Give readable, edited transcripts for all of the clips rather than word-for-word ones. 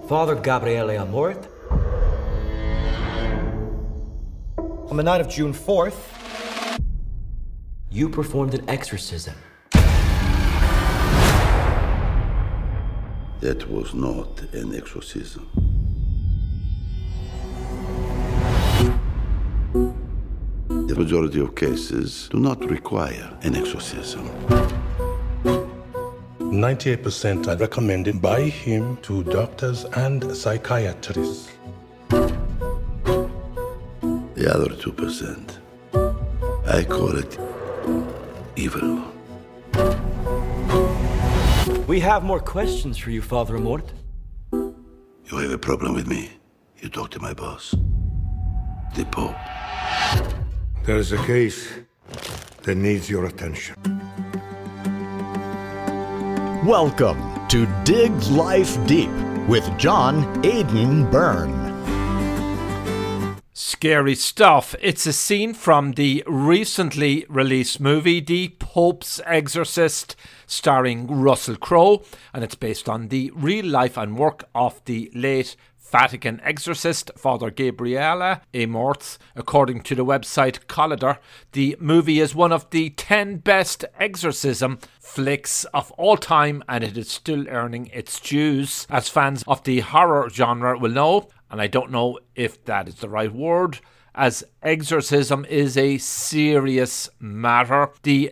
Father Gabriele Amort. On the night of June 4th, you performed an exorcism. That was not an exorcism. The majority of cases do not require an exorcism. 98% are recommended by him to doctors and psychiatrists. The other 2%, I call it evil. We have more questions for you, Father Amort. You have a problem with me? You talk to my boss, the Pope. There is a case that needs your attention. Welcome to Dig Life Deep with John Aidan Byrne. Scary stuff. It's a scene from the recently released movie, The Pope's Exorcist, starring Russell Crowe, and it's based on the real life and work of the late Vatican exorcist, Father Gabriele Amort. According to the website Collider, the movie is one of the 10 best exorcism flicks of all time, and it is still earning its dues. As fans of the horror genre will know, and I don't know if that is the right word, as exorcism is a serious matter. The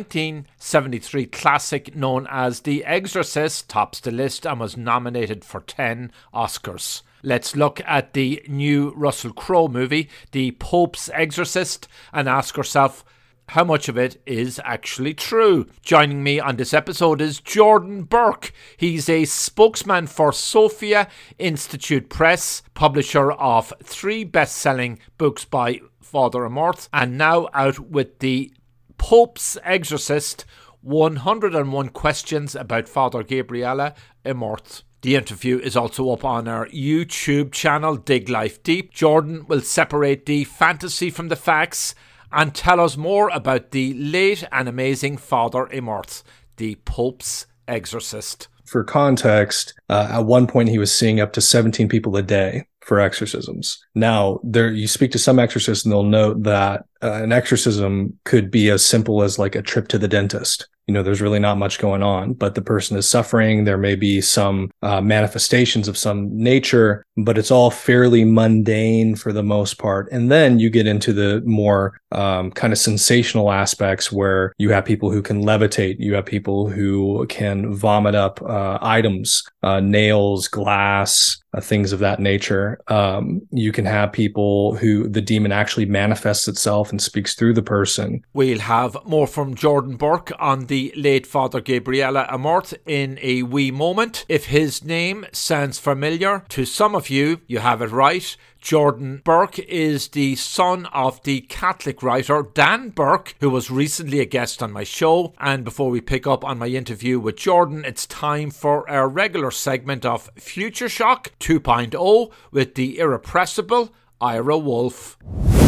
1973 classic known as The Exorcist tops the list and was nominated for 10 Oscars. Let's look at the new Russell Crowe movie, The Pope's Exorcist, and ask ourselves how much of it is actually true. Joining me on this episode is Jordan Burke. He's a spokesman for Sophia Institute Press, publisher of 3 best-selling books by Father Amort, and now out with The Pope's Exorcist, 101 Questions about Father Gabriele Amort. The interview is also up on our YouTube channel, Dig Life Deep. Jordan will separate the fantasy from the facts and tell us more about the late and amazing Father Amort, the Pope's exorcist. For context, at one point he was seeing up to 17 people a day for exorcisms. Now, you speak to some exorcists and they'll note that an exorcism could be as simple as like a trip to the dentist. You know, there's really not much going on, but the person is suffering. There may be some manifestations of some nature, but it's all fairly mundane for the most part. And then you get into the more kind of sensational aspects where you have people who can levitate. You have people who can vomit up items, nails, glass, things of that nature. You can have people who the demon actually manifests itself and speaks through the person. We'll have more from Jordan Burke on the late Father Gabriele Amort in a wee moment. If his name sounds familiar to some of you, you have it right. Jordan Burke is the son of the Catholic writer Dan Burke, who was recently a guest on my show. And before we pick up on my interview with Jordan, it's time for our regular segment of Future Shock 2.0 with the irrepressible Ira Wolf.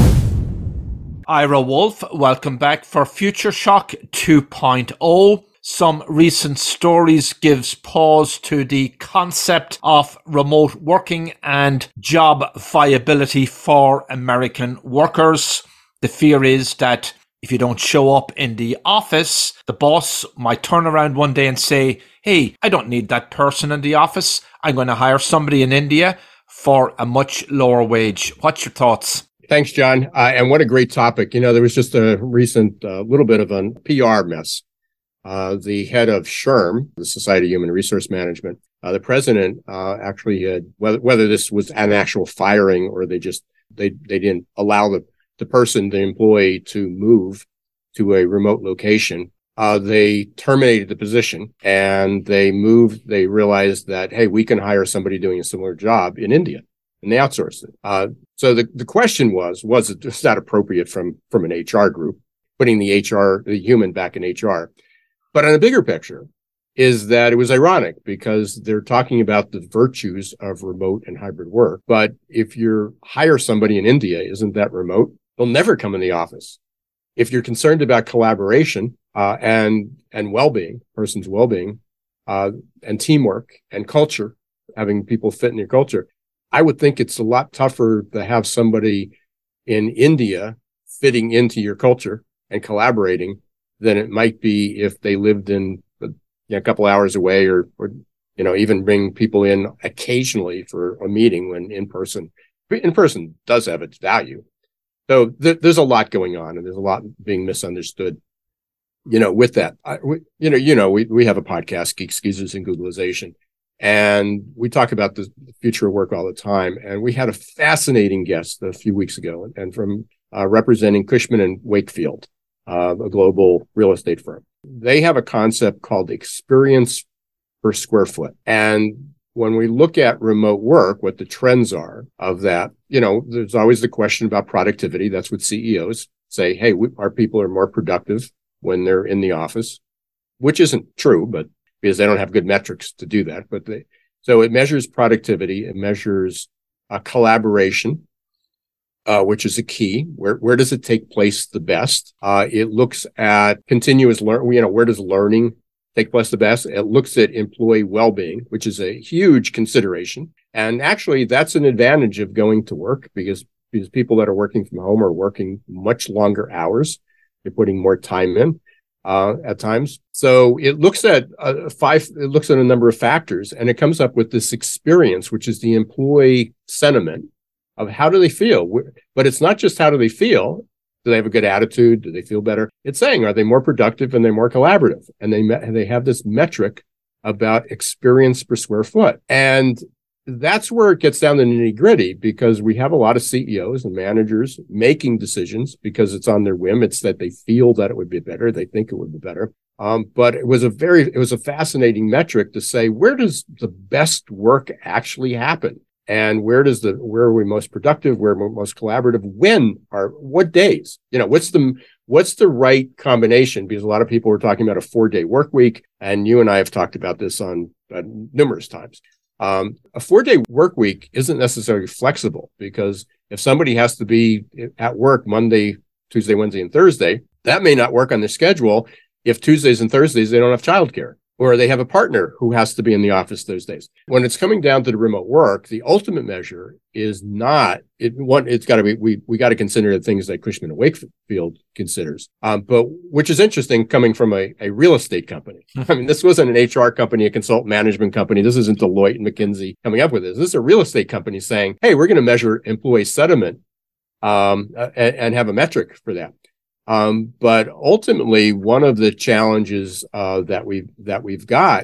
Ira Wolf, welcome back for Future Shock 2.0. Some recent stories gives pause to the concept of remote working and job viability for American workers. The fear is that if you don't show up in the office, the boss might turn around one day and say, hey, I don't need that person in the office. I'm going to hire somebody in India for a much lower wage. What's your thoughts? Thanks, John. And what a great topic. You know, there was just a recent little bit of a PR mess. The head of SHRM, the Society of Human Resource Management, the president actually had, whether this was an actual firing or they didn't allow the person, the employee, to move to a remote location. They terminated the position and they realized that, hey, we can hire somebody doing a similar job in India, and they outsourced it. So the question was that appropriate from an HR group, putting the human back in HR? But on a bigger picture is that it was ironic because they're talking about the virtues of remote and hybrid work. But if you hire somebody in India, isn't that remote? They'll never come in the office. If you're concerned about collaboration and well-being, person's well-being, and teamwork and culture, having people fit in your culture. I would think it's a lot tougher to have somebody in India fitting into your culture and collaborating than it might be if they lived in a couple hours away, or even bring people in occasionally for a meeting when in person does have its value. So there's a lot going on, and there's a lot being misunderstood. With that, we have a podcast, Geeks, Geezers, and Googlization, and we talk about the future of work all the time. And we had a fascinating guest a few weeks ago, and from representing Cushman & Wakefield, a global real estate firm. They have a concept called experience per square foot. And when we look at remote work, what the trends are of that, there's always the question about productivity. That's what CEOs say. Hey, our people are more productive when they're in the office, which isn't true, but because they don't have good metrics to do that. So it measures productivity. It measures collaboration, which is a key. Where does it take place the best? It looks at continuous learning. Where does learning take place the best? It looks at employee well-being, which is a huge consideration. And actually, that's an advantage of going to work because people that are working from home are working much longer hours. They're putting more time in at times. So it looks at a number of factors, and it comes up with this experience, which is the employee sentiment of how do they feel. But it's not just how do they feel. Do they have a good attitude? Do they feel better? It's saying, are they more productive and they're more collaborative? And they have this metric about experience per square foot. And that's where it gets down to the nitty gritty, because we have a lot of CEOs and managers making decisions because it's on their whim. It's that they feel that it would be better. They think it would be better. But it was a fascinating metric to say, where does the best work actually happen? And where are we most productive? Where are we most collaborative? What days? What's the right combination? Because a lot of people were talking about a 4-day work week, and you and I have talked about this on numerous times. A 4-day work week isn't necessarily flexible, because if somebody has to be at work Monday, Tuesday, Wednesday, and Thursday, that may not work on their schedule if Tuesdays and Thursdays they don't have childcare, or they have a partner who has to be in the office those days. When it's coming down to the remote work, the ultimate measure is not it's got to be we got to consider the things that Cushman & Wakefield considers, but which is interesting coming from a real estate company. I mean, this wasn't an HR company, a consultant management company. This isn't Deloitte and McKinsey coming up with this. This is a real estate company saying, "Hey, we're going to measure employee sentiment and have a metric for that." But ultimately, one of the challenges that we've got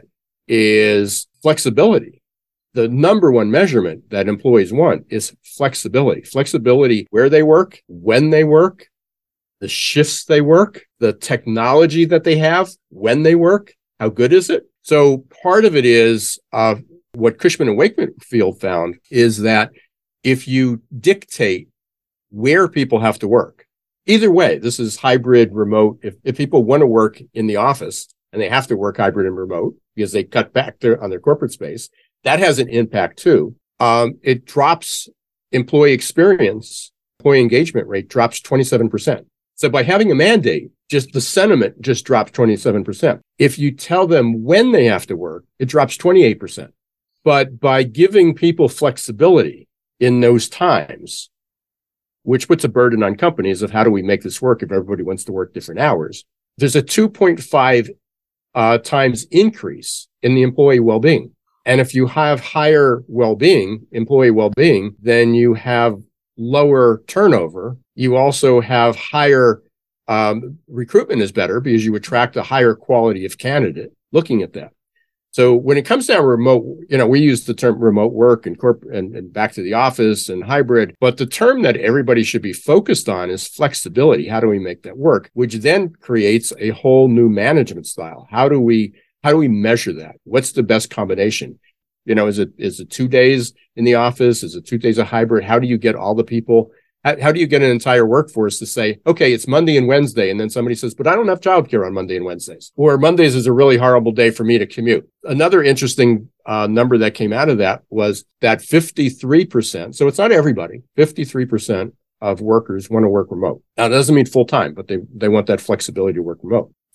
is flexibility. The number one measurement that employees want is flexibility. Flexibility where they work, when they work, the shifts they work, the technology that they have when they work. How good is it? So part of it is what Cushman & Wakefield found is that if you dictate where people have to work, either way, this is hybrid, remote. If people want to work in the office and they have to work hybrid and remote because they cut back on their corporate space, that has an impact too. It drops employee engagement rate drops 27%. So by having a mandate, just the sentiment just drops 27%. If you tell them when they have to work, it drops 28%. But by giving people flexibility in those times, which puts a burden on companies of how do we make this work if everybody wants to work different hours, there's a 2.5 times increase in the employee well-being. And if you have higher well-being, employee well-being, then you have lower turnover. You also have higher recruitment is better because you attract a higher quality of candidate looking at that. So when it comes down to remote, we use the term remote work and corporate and back to the office and hybrid, but the term that everybody should be focused on is flexibility. How do we make that work? Which then creates a whole new management style. How do we measure that? What's the best combination? Is it 2 days in the office? Is it 2 days of hybrid? How do you get all the people? How do you get an entire workforce to say, okay, it's Monday and Wednesday, and then somebody says, but I don't have childcare on Monday and Wednesdays, or Mondays is a really horrible day for me to commute. Another interesting number that came out of that was that 53%, so it's not everybody, 53% of workers want to work remote. Now, that doesn't mean full time, but they want that flexibility to work remote.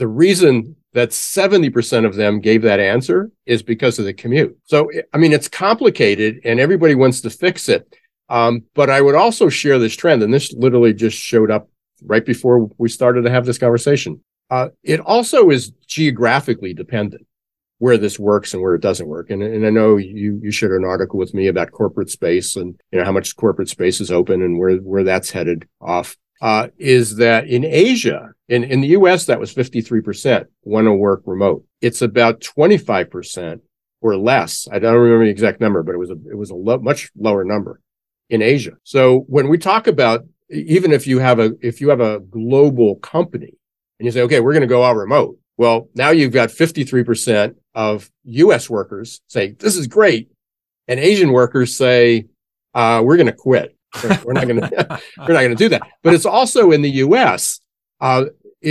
The reason that 70% of them gave that answer is because of the commute. So, I mean, it's complicated and everybody wants to fix it. But I would also share this trend, and this literally just showed up right before we started to have this conversation. It also is geographically dependent where this works and where it doesn't work. And I know you shared an article with me about corporate space and how much corporate space is open and where that's headed off. Is that in Asia, in the US, that was 53% want to work remote. It's about 25% or less. I don't remember the exact number, but it was a much lower number in Asia. So when we talk about, even if you have a global company and you say, okay, we're going to go all remote. Well, now you've got 53% of US workers say, this is great. And Asian workers say, we're going to quit. We're not going to do that. But it's also in the US. I'm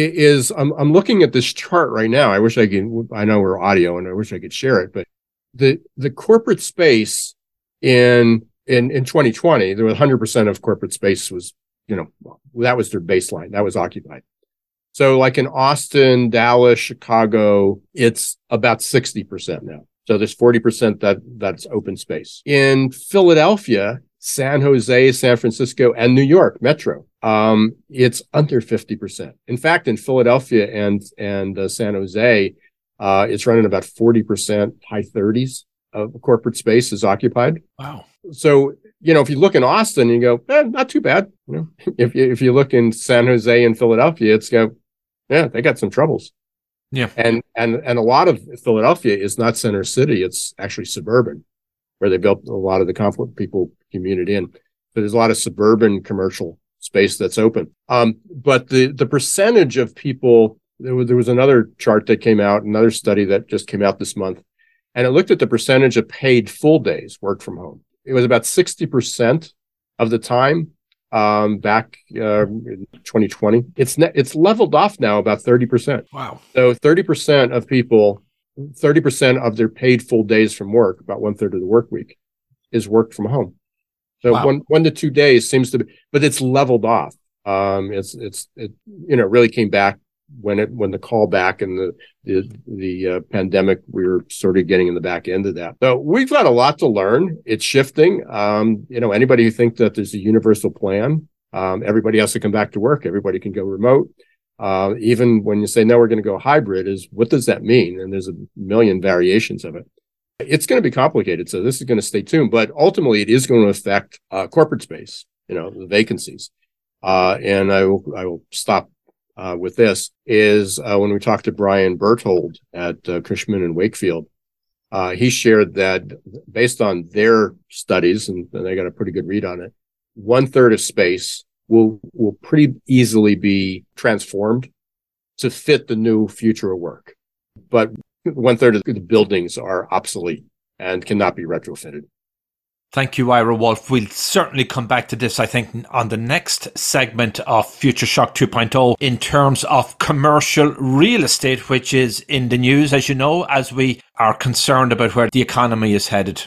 looking at this chart right now. I know we're audio and I wish I could share it, but the corporate space in 2020, there was 100% of corporate space was, that was their baseline. That was occupied. So like in Austin, Dallas, Chicago, it's about 60% now. So there's 40% that's open space. In Philadelphia, San Jose, San Francisco, and New York Metro, it's under 50%. In fact, in Philadelphia and San Jose, it's running about 40%, high 30s of corporate space is occupied. Wow. So, if you look in Austin, you go, not too bad. If you look in San Jose and Philadelphia, they got some troubles. Yeah. And a lot of Philadelphia is not center city. It's actually suburban, where they built a lot of the conflict people commuted in. But there's a lot of suburban commercial space that's open. But the percentage of people, there was another chart that came out, another study that just came out this month, and it looked at the percentage of paid full days work from home. It was about 60% of the time back in 2020. It's leveled off now about 30%. Wow. So 30% of people, 30% of their paid full days from work, about 1/3 of the work week, is worked from home. So wow. one to 2 days seems to be, but it's leveled off. It really came back when the call back and the pandemic, we were sort of getting in the back end of that. So we've got a lot to learn. It's shifting. Anybody who thinks that there's a universal plan, everybody has to come back to work. Everybody can go remote. Even when you say, no, we're going to go hybrid, what does that mean? And there's a million variations of it. It's going to be complicated. So this is going to stay tuned, but ultimately it is going to affect corporate space, the vacancies. And I will stop with this is when we talked to Brian Berthold at Cushman and Wakefield, he shared that based on their studies, and they got a pretty good read on it, 1/3 of space will pretty easily be transformed to fit the new future of work. But 1/3 of the buildings are obsolete and cannot be retrofitted. Thank you, Ira Wolfe. We'll certainly come back to this, I think, on the next segment of Future Shock 2.0 in terms of commercial real estate, which is in the news, as you know, as we are concerned about where the economy is headed.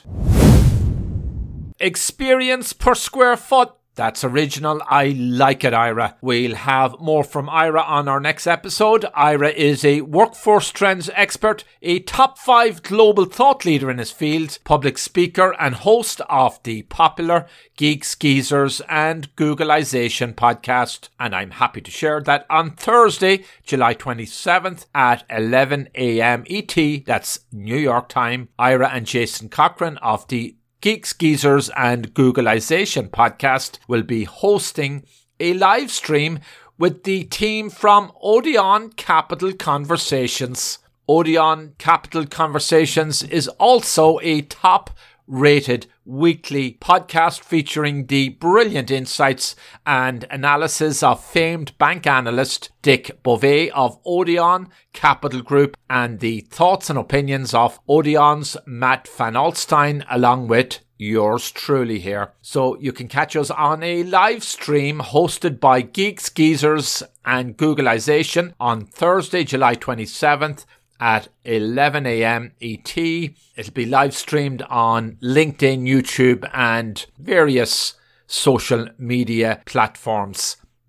Experience per square foot. That's original. I like it, Ira. We'll have more from Ira on our next episode. Ira is a workforce trends expert, a top 5 global thought leader in his field, public speaker and host of the popular Geeks, Geezers and Googleization podcast. And I'm happy to share that on Thursday, July 27th at 11 a.m. ET, that's New York time, Ira and Jason Cochran of the Geeks, Geezers and Googleization podcast will be hosting a live stream with the team from Odeon Capital Conversations. Odeon Capital Conversations is also a top-rated weekly podcast featuring the brilliant insights and analysis of famed bank analyst Dick Bove of Odeon Capital Group and the thoughts and opinions of Odeon's Matt Van Alstyne, along with yours truly here. So you can catch us on a live stream hosted by Geeks, Geezers and Googleization on Thursday, July 27th at 11 a.m. ET. It'll be live streamed on LinkedIn, YouTube and various social media platforms.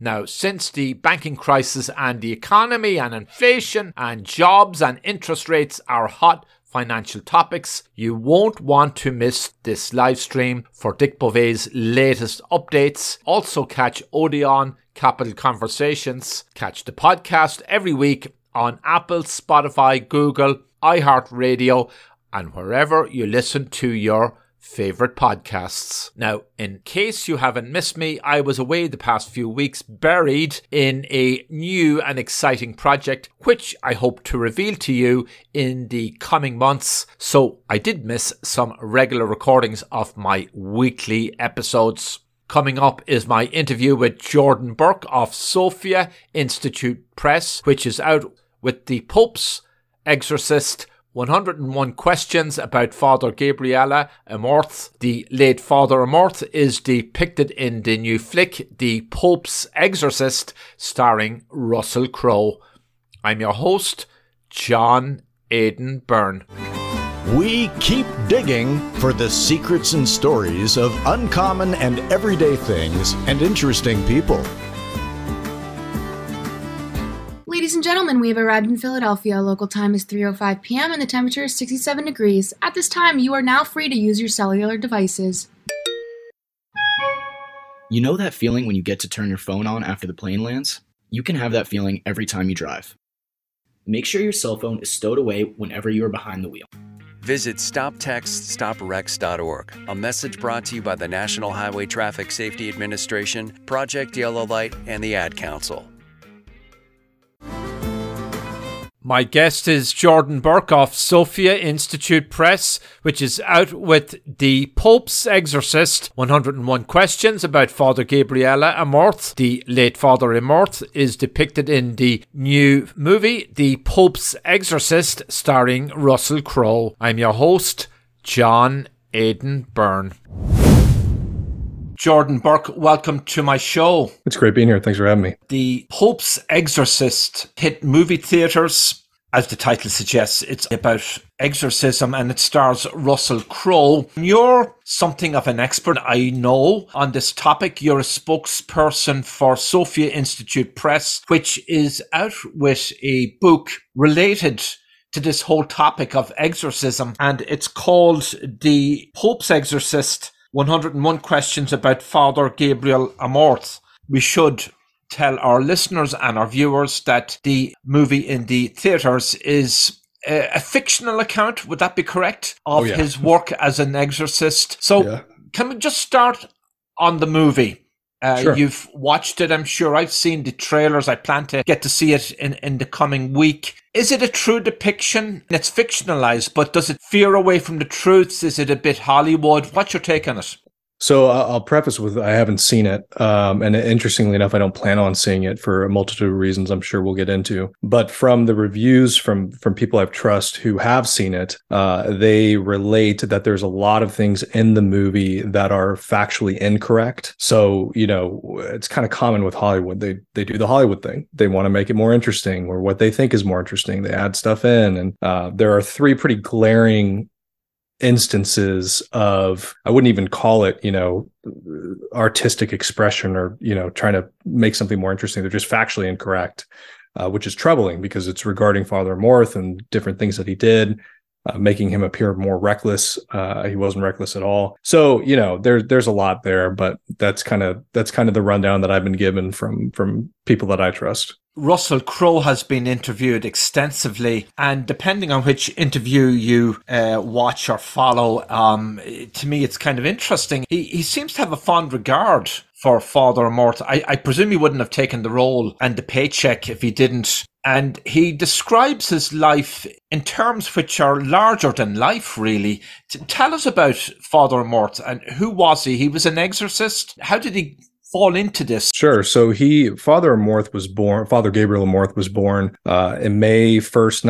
Now, since the banking crisis and the economy and inflation and jobs and interest rates are hot financial topics, you won't want to miss this live stream for Dick Bove's latest updates. Also catch Odeon Capital Conversations. Catch the podcast every week on Apple, Spotify, Google, iHeartRadio, and wherever you listen to your favorite podcasts. Now, in case you haven't missed me, I was away the past few weeks, buried in a new and exciting project, which I hope to reveal to you in the coming months. So I did miss some regular recordings of my weekly episodes. Coming up is my interview with Jordan Burke of Sophia Institute Press, which is out with The Pope's Exorcist, 101 Questions about Father Gabriele Amorth. The late Father Amorth is depicted in the new flick, The Pope's Exorcist, starring Russell Crowe. I'm your host, John Aidan Byrne. We keep digging for the secrets and stories of uncommon and everyday things and interesting people. Ladies and gentlemen, we have arrived in Philadelphia. Local time is 3:05 p.m. and the temperature is 67 degrees. At this time, you are now free to use your cellular devices. You know that feeling when you get to turn your phone on after the plane lands? You can have that feeling every time you drive. Make sure your cell phone is stowed away whenever you are behind the wheel. Visit StopTextStopWrecks.org. A message brought to you by the National Highway Traffic Safety Administration, Project Yellow Light, and the Ad Council. My guest is Jordan Burke of Sophia Institute Press, which is out with The Pope's Exorcist, 101 Questions about Father Gabriele Amorth. The late Father Amorth is depicted in the new movie, The Pope's Exorcist, starring Russell Crowe. I'm your host, John Aidan Byrne. Jordan Burke, welcome to my show. It's great being here. Thanks for having me. The Pope's Exorcist hit movie theatres. As the title suggests, it's about exorcism and it stars Russell Crowe. You're something of an expert, I know, on this topic. You're a spokesperson for Sophia Institute Press, which is out with a book related to this whole topic of exorcism. And it's called The Pope's Exorcist, 101 Questions about Father Gabriele Amorth. We should tell our listeners and our viewers that the movie in the theatres is a fictional account, would that be correct, of his work as an exorcist. So can we just start on the movie? Sure. You've watched it, I'm sure. I've seen the trailers. I plan to get to see it in the coming week. Is it a true depiction? It's fictionalized, but does it veer away from the truths? Is it a bit Hollywood? What's your take on it? So I'll preface with I haven't seen it. And interestingly enough, I don't plan on seeing it for a multitude of reasons I'm sure we'll get into. But from the reviews from people I trust who have seen it, they relate that there's a lot of things in the movie that are factually incorrect. So, you know, it's kind of common with Hollywood. They do the Hollywood thing. They want to make it more interesting or what they think is more interesting. They add stuff in. And there are three pretty glaring instances of, I wouldn't even call it, you know, artistic expression or, you know, trying to make something more interesting. They're just factually incorrect, which is troubling because it's regarding Father Amorth and different things that he did, making him appear more reckless. He wasn't reckless at all. So, you know, there's a lot there, but that's kind of the rundown that I've been given from people that I trust. Russell Crowe has been interviewed extensively, and depending on which interview you watch or follow, to me it's kind of interesting. He seems to have a fond regard for Father Amorth. I presume he wouldn't have taken the role and the paycheck if he didn't. And he describes his life in terms which are larger than life, really. Tell us about Father Amorth and who was he? He was an exorcist. How did he fall into this? Sure. So Father Gabriele Amorth was born in May 1st,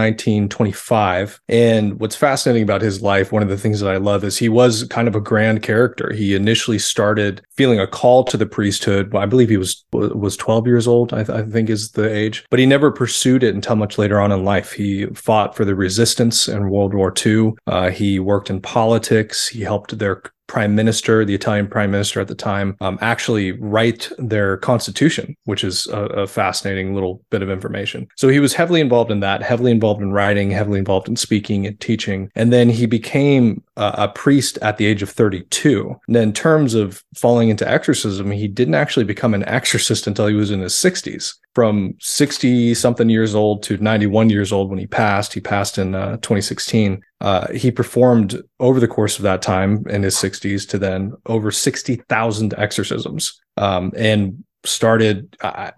1925. And what's fascinating about his life, one of the things that I love is he was kind of a grand character. He initially started feeling a call to the priesthood. I believe he was 12 years old, I think is the age, but he never pursued it until much later on in life. He fought for the resistance in World War II. He worked in politics. He helped their the Italian prime minister at the time, actually write their constitution, which is a fascinating little bit of information. So he was heavily involved in that, heavily involved in writing, heavily involved in speaking and teaching. And then he became a priest at the age of 32. And in terms of falling into exorcism, he didn't actually become an exorcist until he was in his 60s. From 60 something years old to 91 years old when he passed in 2016. He performed over the course of that time in his 60s to then over 60,000 exorcisms, and started,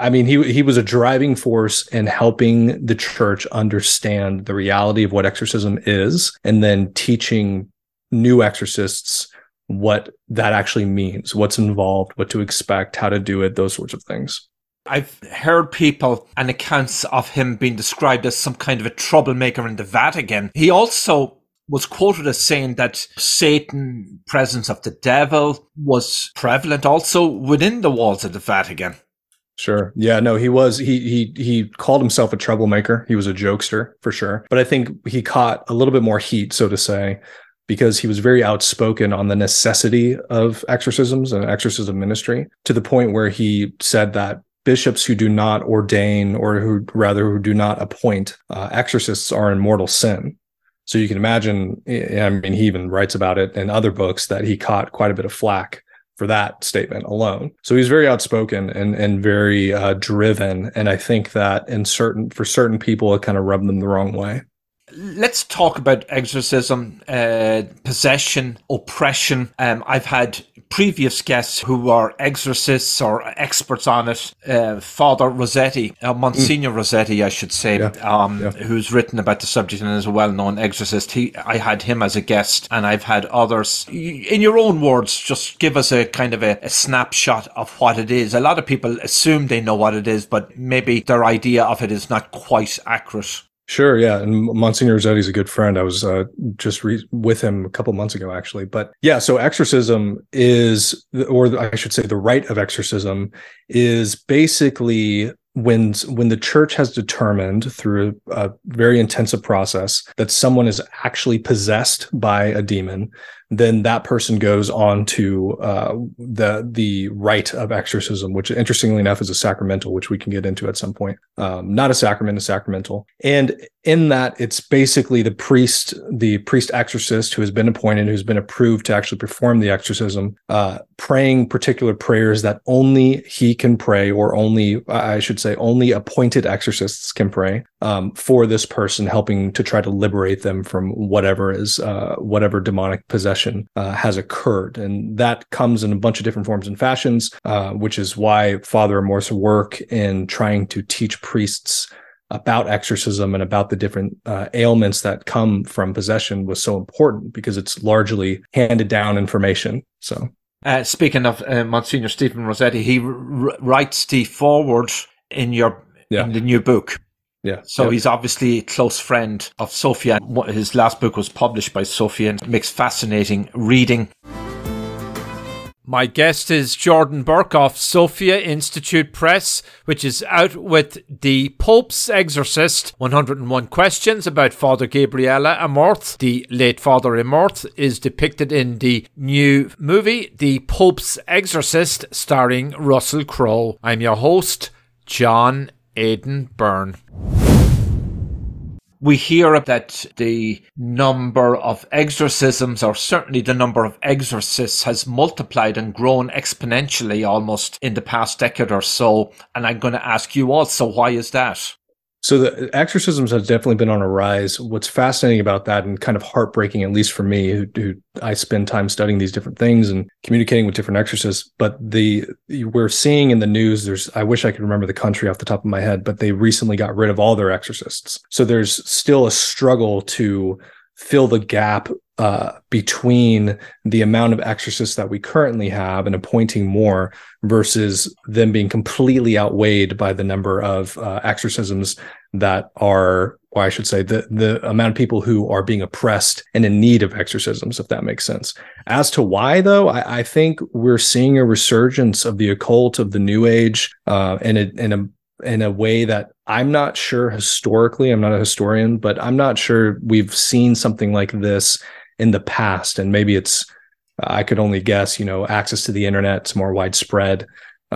he was a driving force in helping the church understand the reality of what exorcism is, and then teaching new exorcists what that actually means, what's involved, what to expect, how to do it, those sorts of things. I've heard people and accounts of him being described as some kind of a troublemaker in the Vatican. He also was quoted as saying that Satan, presence of the devil, was prevalent also within the walls of the Vatican. Sure. Yeah, no, he was. He called himself a troublemaker. He was a jokester for sure. But I think he caught a little bit more heat, so to say, because he was very outspoken on the necessity of exorcisms and exorcism ministry, to the point where he said that bishops who do not ordain, or who do not appoint exorcists, are in mortal sin. So you can imagine, he even writes about it in other books, that he caught quite a bit of flack for that statement alone. So he's very outspoken and very driven. And I think that for certain people, it kind of rubbed them the wrong way. Let's talk about exorcism, possession, oppression. I've had previous guests who are exorcists or experts on it. Father Rossetti, Monsignor Rossetti, I should say, who's written about the subject and is a well-known exorcist. I had him as a guest, and I've had others. In your own words, just give us a kind of a snapshot of what it is. A lot of people assume they know what it is, but maybe their idea of it is not quite accurate. Sure, yeah, and Monsignor Rossetti is a good friend. I was just with him a couple months ago, actually. But yeah, so exorcism is, or I should say the rite of exorcism is basically when the church has determined through a very intensive process that someone is actually possessed by a demon, then that person goes on to the rite of exorcism, which interestingly enough is a sacramental, which we can get into at some point. Not a sacrament, a sacramental. And in that, it's basically the priest exorcist who has been appointed, who's been approved to actually perform the exorcism, praying particular prayers that only he can pray, or only appointed exorcists can pray, for this person, helping to try to liberate them from whatever demonic possession has occurred. And that comes in a bunch of different forms and fashions, which is why Father Amorth's work in trying to teach priests about exorcism and about the different ailments that come from possession was so important, because it's largely handed down information. So, speaking of Monsignor Stephen Rossetti, he writes the foreword in the new book. Yeah. So he's obviously a close friend of Sophia. His last book was published by Sophia and makes fascinating reading. My guest is Jordan Burke of Sophia Institute Press, which is out with The Pope's Exorcist, 101 Questions about Father Gabriele Amorth. The late Father Amorth is depicted in the new movie, The Pope's Exorcist, starring Russell Crowe. I'm your host, John Aidan Byrne. We hear that the number of exorcisms, or certainly the number of exorcists, has multiplied and grown exponentially almost in the past decade or so. And I'm going to ask you also, why is that? So the exorcisms have definitely been on a rise. What's fascinating about that, and kind of heartbreaking, at least for me, who I spend time studying these different things and communicating with different exorcists, but we're seeing in the news, I wish I could remember the country off the top of my head, but they recently got rid of all their exorcists. So there's still a struggle to fill the gap between the amount of exorcists that we currently have and appointing more, versus them being completely outweighed by the number of exorcisms that are, or I should say, the amount of people who are being oppressed and in need of exorcisms, if that makes sense. As to why, though, I think we're seeing a resurgence of the occult, of the New Age, in a way that I'm not sure historically. I'm not a historian, but I'm not sure we've seen something like this in the past. And maybe it's I could only guess, access to the internet is more widespread,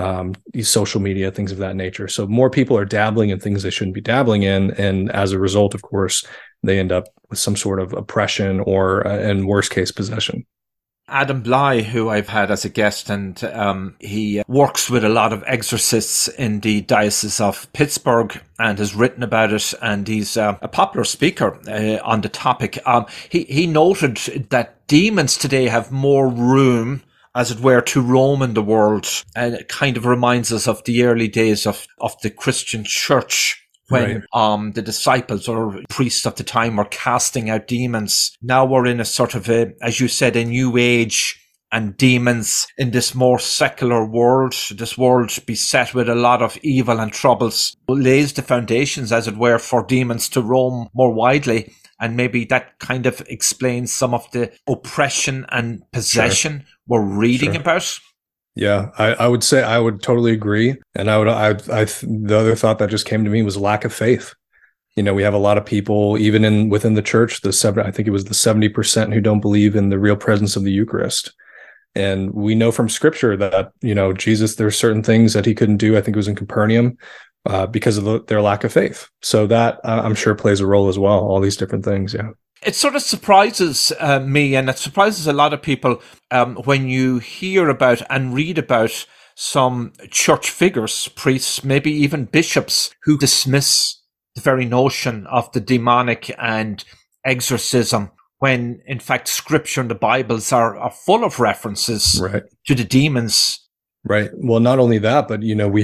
social media, things of that nature. So more people are dabbling in things they shouldn't be dabbling in. And as a result, of course, they end up with some sort of oppression or, in worst case, possession. Adam Bly, who I've had as a guest, and he works with a lot of exorcists in the Diocese of Pittsburgh and has written about it, and he's a popular speaker on the topic. He noted that demons today have more room, as it were, to roam in the world, and it kind of reminds us of the early days of the Christian church, when the disciples or priests of the time were casting out demons. Now we're in a sort of as you said, a new age, and demons in this more secular world, this world beset with a lot of evil and troubles, lays the foundations, as it were, for demons to roam more widely. And maybe that kind of explains some of the oppression and possession we're reading about. Yeah, I would say I would totally agree. And the other thought that just came to me was lack of faith. We have a lot of people, even within the church, I think it was the 70% who don't believe in the real presence of the Eucharist. And we know from scripture that, Jesus, there's certain things that he couldn't do. I think it was in Capernaum because of their lack of faith. So that I'm sure plays a role as well. All these different things. Yeah. It sort of surprises me, and it surprises a lot of people when you hear about and read about some church figures, priests, maybe even bishops, who dismiss the very notion of the demonic and exorcism, when in fact scripture and the Bibles are full of references to the demons. Right. Well, not only that, but,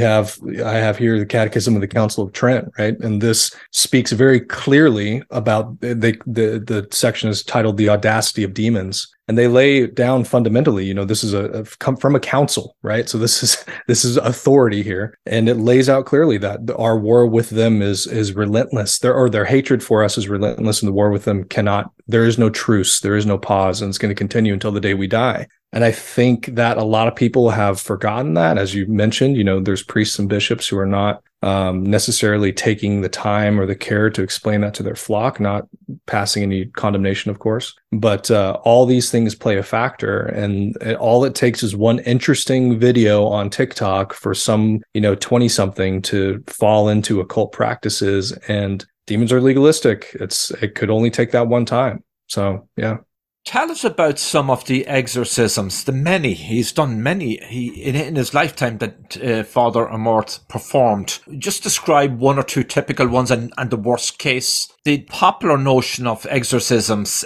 I have here the Catechism of the Council of Trent, right? And this speaks very clearly about the section is titled The Audacity of Demons. And they lay down fundamentally, this is come from a council, right? So this is authority here. And it lays out clearly that our war with them is relentless. Their hatred for us is relentless, and the war with them there is no truce, there is no pause, and it's going to continue until the day we die. And I think that a lot of people have forgotten that. As you mentioned, there's priests and bishops who are not necessarily taking the time or the care to explain that to their flock, not passing any condemnation, of course. But all these things play a factor. And all it takes is one interesting video on TikTok for some, 20-something to fall into occult practices. And demons are legalistic. It could only take that one time. So, yeah. Tell us about some of the exorcisms, he's done many in his lifetime that Father Amorth performed. Just describe one or two typical ones and the worst case. The popular notion of exorcisms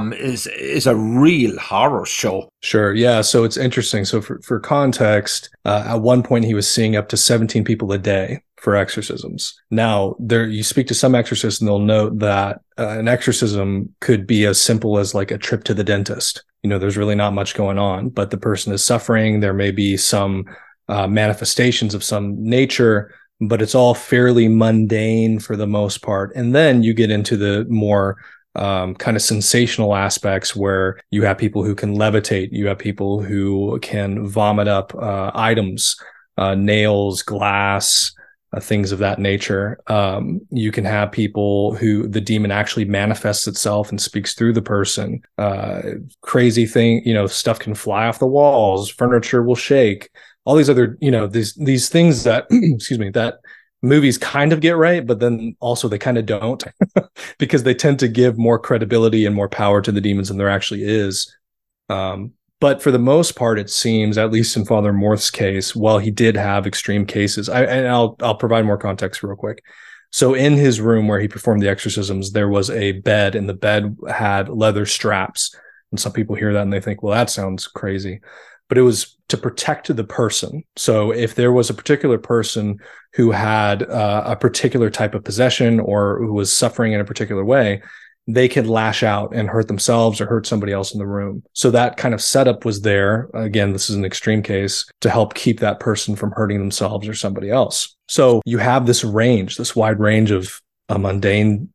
is a real horror show. Sure, yeah. So it's interesting. So for context, at one point he was seeing up to 17 people a day for exorcisms. Now, you speak to some exorcists and they'll note that an exorcism could be as simple as like a trip to the dentist. There's really not much going on, but the person is suffering. There may be some manifestations of some nature, but it's all fairly mundane for the most part. And then you get into the more kind of sensational aspects where you have people who can levitate. You have people who can vomit up items, nails, glass, things of that nature. You can have people who the demon actually manifests itself and speaks through the person. Crazy thing, stuff can fly off the walls, furniture will shake, all these other, these things that, excuse me, that movies kind of get right, but then also they kind of don't because they tend to give more credibility and more power to the demons than there actually is. But for the most part, it seems, at least in Father Amorth's case, while he did have extreme cases, I'll provide more context real quick. So in his room where he performed the exorcisms, there was a bed, and the bed had leather straps. And some people hear that and they think, well, that sounds crazy. But it was to protect the person. So if there was a particular person who had a particular type of possession or who was suffering in a particular way, they could lash out and hurt themselves or hurt somebody else in the room. So that kind of setup was there. Again, this is an extreme case to help keep that person from hurting themselves or somebody else. So you have this wide range of a mundane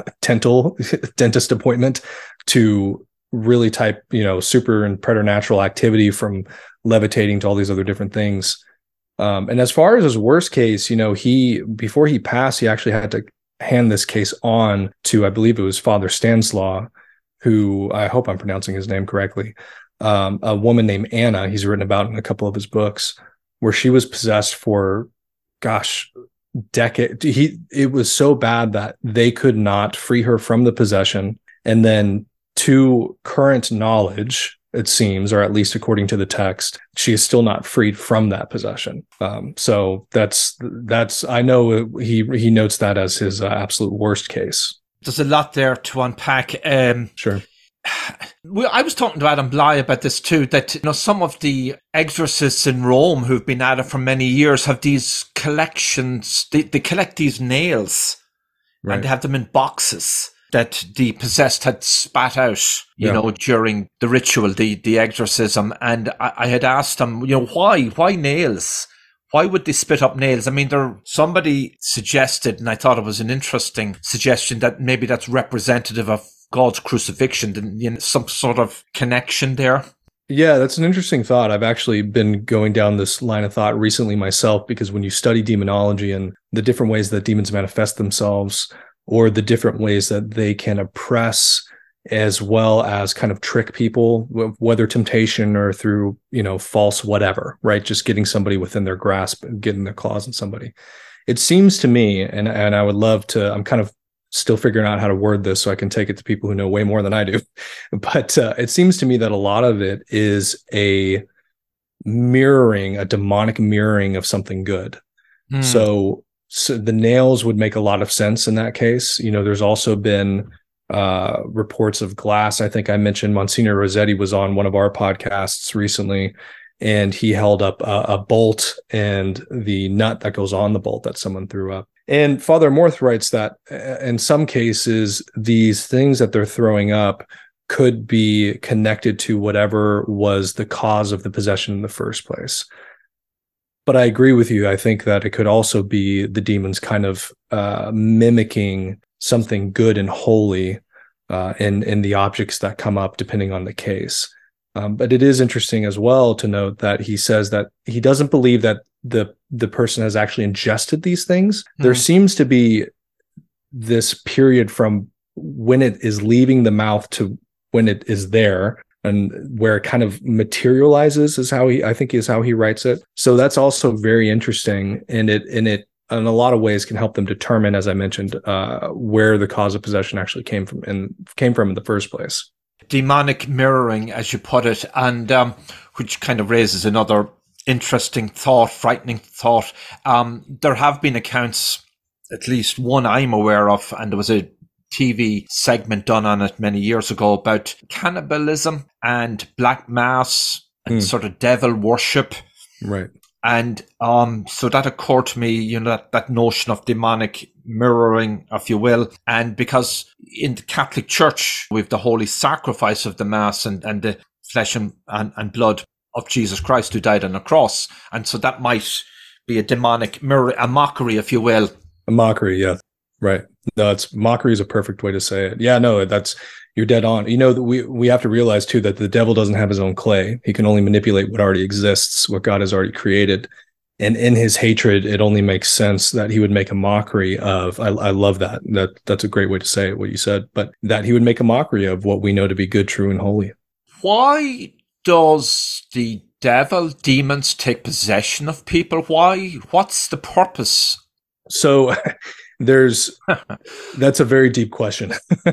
dentist appointment to really type, super and preternatural activity, from levitating to all these other different things. And as far as his worst case, before he passed, he actually had to hand this case on to, I believe it was Father Stanislaw, who, I hope I'm pronouncing his name correctly, a woman named Anna, he's written about in a couple of his books, where she was possessed for, decade. It was so bad that they could not free her from the possession. And then, to current knowledge, it seems, or at least according to the text, she is still not freed from that possession. So that's I know he notes that as his absolute worst case. There's a lot there to unpack. Sure. I was talking to Adam Bly about this too, that some of the exorcists in Rome who've been at it for many years have these collections. They collect these nails, right, and they have them in boxes that the possessed had spat out, during the ritual, the exorcism. And I had asked them, why nails? Why would they spit up nails? I mean, somebody suggested, and I thought it was an interesting suggestion, that maybe that's representative of God's crucifixion, some sort of connection there. Yeah, that's an interesting thought. I've actually been going down this line of thought recently myself, because when you study demonology and the different ways that demons manifest themselves, or the different ways that they can oppress as well as kind of trick people, whether temptation or through, false whatever, right? Just getting somebody within their grasp and getting their claws in somebody. It seems to me, and I would love to, I'm kind of still figuring out how to word this so I can take it to people who know way more than I do. But it seems to me that a lot of it is a demonic mirroring of something good. So the nails would make a lot of sense in that case. There's also been reports of glass. I think I mentioned Monsignor Rossetti was on one of our podcasts recently, and he held up a bolt and the nut that goes on the bolt that someone threw up. And Father Morth writes that in some cases, these things that they're throwing up could be connected to whatever was the cause of the possession in the first place. But I agree with you. I think that it could also be the demons kind of mimicking something good and holy in the objects that come up, depending on the case. But it is interesting as well to note that he says that he doesn't believe that the person has actually ingested these things. There seems to be this period from when it is leaving the mouth to when it is there, and where it kind of materializes is how he writes it. So that's also very interesting, and it in a lot of ways can help them determine, as I mentioned, where the cause of possession actually came from in the first place. Demonic mirroring, as you put it, and which kind of raises another interesting thought, frightening thought. There have been accounts, at least one I'm aware of, and there was a TV segment done on it many years ago about cannibalism and black mass and sort of devil worship. Right. And so that occurred to me, that notion of demonic mirroring, if you will. And because in the Catholic Church, we have the holy sacrifice of the Mass and the flesh and blood of Jesus Christ who died on a cross. And so that might be a demonic mirror, a mockery, if you will. A mockery, yeah. Right. No, mockery is a perfect way to say it. Yeah, no, you're dead on. We have to realize too that the devil doesn't have his own clay. He can only manipulate what already exists, what God has already created. And in his hatred, it only makes sense that he would make a mockery of, I love that. That's a great way to say it, what you said, but that he would make a mockery of what we know to be good, true, and holy. Why does the demons take possession of people? Why? What's the purpose? So that's a very deep question.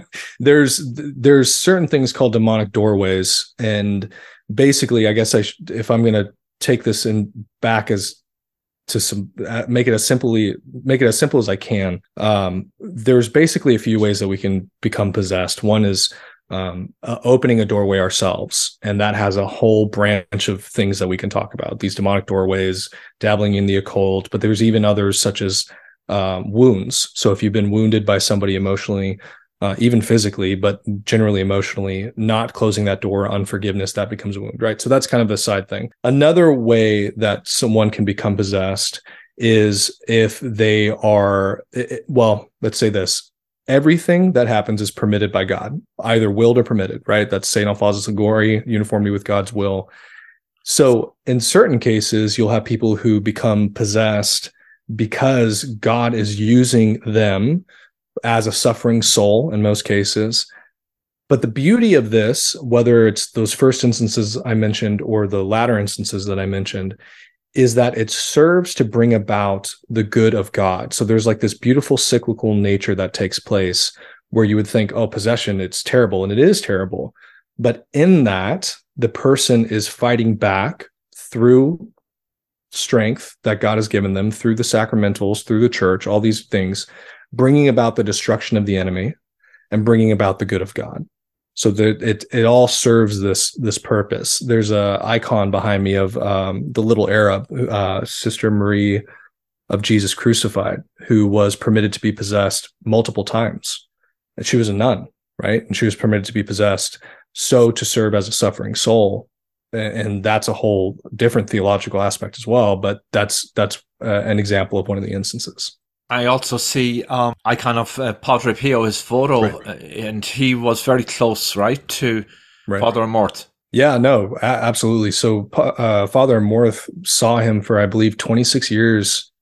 There's certain things called demonic doorways, and basically, I guess if I'm going to take this back as to some, make it as simple as I can. There's basically a few ways that we can become possessed. One is opening a doorway ourselves, and that has a whole branch of things that we can talk about. These demonic doorways, dabbling in the occult, but there's even others such as wounds. So if you've been wounded by somebody emotionally, even physically, but generally emotionally, not closing that door, unforgiveness, that becomes a wound, right? So that's kind of a side thing. Another way that someone can become possessed is if they are, let's say this, everything that happens is permitted by God, either willed or permitted, right? That's St. Alphonsus Liguori, uniformity with God's will. So in certain cases, you'll have people who become possessed because God is using them as a suffering soul in most cases, But the beauty of this, whether it's those first instances I mentioned or the latter instances that I mentioned, is that it serves to bring about the good of God. So there's like this beautiful cyclical nature that takes place where you would think, oh, possession, it's terrible. And it is terrible. But in that, the person is fighting back through strength that God has given them, through the sacramentals, through the church, all these things, bringing about the destruction of the enemy and bringing about the good of God. So that it all serves this purpose. There's a icon behind me of the little Arab, Sister Marie of Jesus Crucified, who was permitted to be possessed multiple times. And she was a nun, right? And she was permitted to be possessed so to serve as a suffering soul. And that's a whole different theological aspect as well. But that's an example of one of the instances. I also see icon of Padre Pio, his photo, and he was very close, right, to Father Amorth. Yeah, no, absolutely. So Father Amorth saw him for, I believe, 26 years.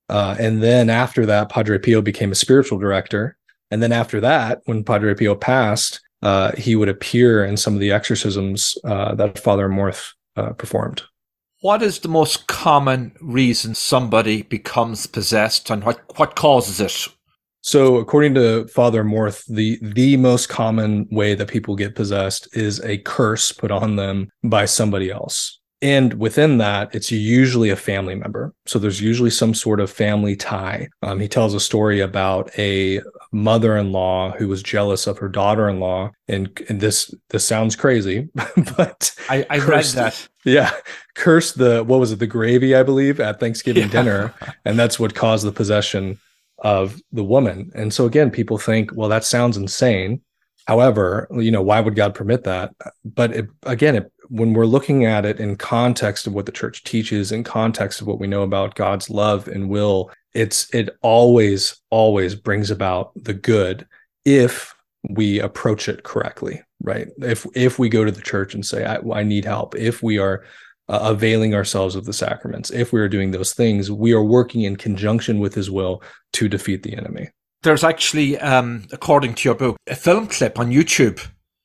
And then after that, Padre Pio became a spiritual director. And then after that, when Padre Pio passed, he would appear in some of the exorcisms that Father Amorth performed. What is the most common reason somebody becomes possessed, and what causes it? So according to Father Amorth, the most common way that people get possessed is a curse put on them by somebody else. And within that, it's usually a family member. So there's usually some sort of family tie. He tells a story about a mother-in-law who was jealous of her daughter-in-law. And this sounds crazy, but I read that. Yeah. Cursed the gravy, I believe, at Thanksgiving dinner. And that's what caused the possession of the woman. And so again, people think, well, that sounds insane. However, why would God permit that? But when we're looking at it in context of what the church teaches, in context of what we know about God's love and will, it always brings about the good if we approach it correctly, right? If we go to the church and say, I need help, if we are availing ourselves of the sacraments, if we are doing those things, we are working in conjunction with his will to defeat the enemy. There's actually, according to your book, a film clip on YouTube